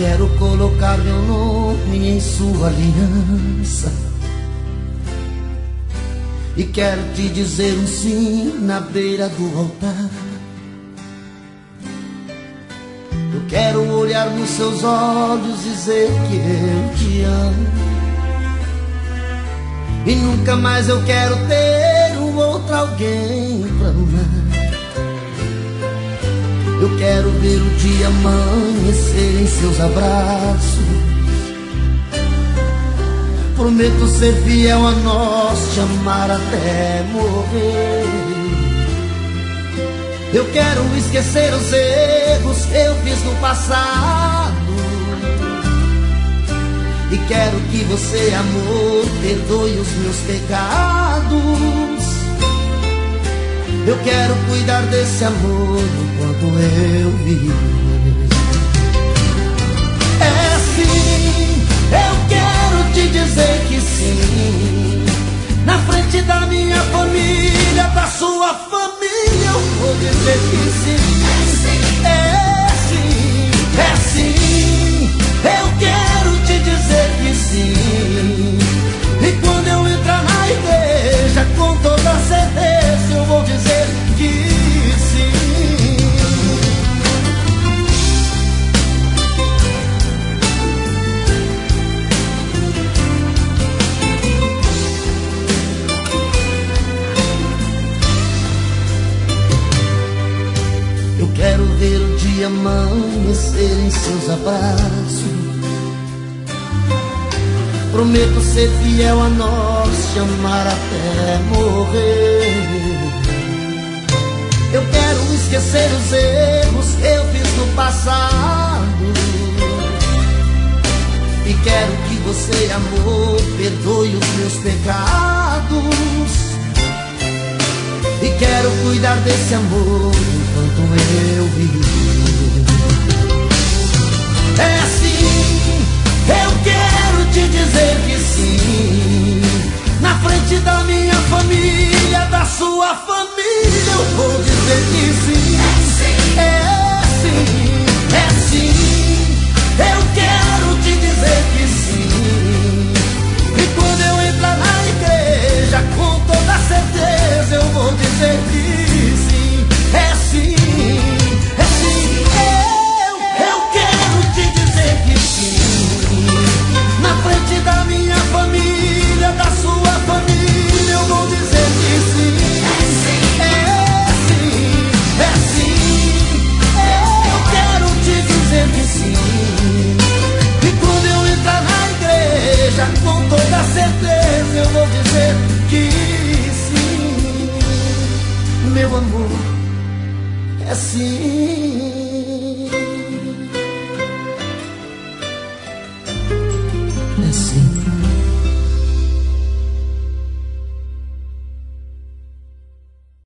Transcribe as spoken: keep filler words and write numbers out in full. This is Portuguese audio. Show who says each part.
Speaker 1: quero colocar meu nome em sua aliança, e quero te dizer um sim na beira do altar. Eu quero olhar nos seus olhos e dizer que eu te amo, e nunca mais eu quero ter um outro alguém pra amar. Eu quero ver o dia amanhecer em seus abraços. Prometo ser fiel a nós, te amar até morrer. Eu quero esquecer os erros que eu fiz no passado, e quero que você, amor, perdoe os meus pecados. Eu quero cuidar desse amor enquanto eu viver. É sim, eu quero te dizer que sim. Na frente da minha família, da sua família, eu vou dizer que sim. É sim, é sim, eu quero te dizer que sim. E quando eu entrar na igreja, com toda certeza eu vou dizer que sim. Eu quero ver o dia amanhecer em seus abraços. Prometo ser fiel a nós, te amar até morrer. Eu quero esquecer os erros que eu fiz no passado, e quero que você, amor, perdoe os meus pecados. E quero cuidar desse amor enquanto eu viver. É assim, eu quero te dizer que sim. Na frente da minha família, da sua família, eu vou dizer que sim. É sim, é sim, eu quero te dizer que sim. E quando eu entrar na igreja, com toda certeza eu vou dizer que sim. É sim, é sim, eu, eu quero te dizer que sim. Na frente da minha família, da sua família, eu vou dizer que sim. É sim, é sim, eu quero te dizer que sim. E quando eu entrar na igreja, com toda certeza eu vou dizer que sim. Meu amor, é sim. É sim.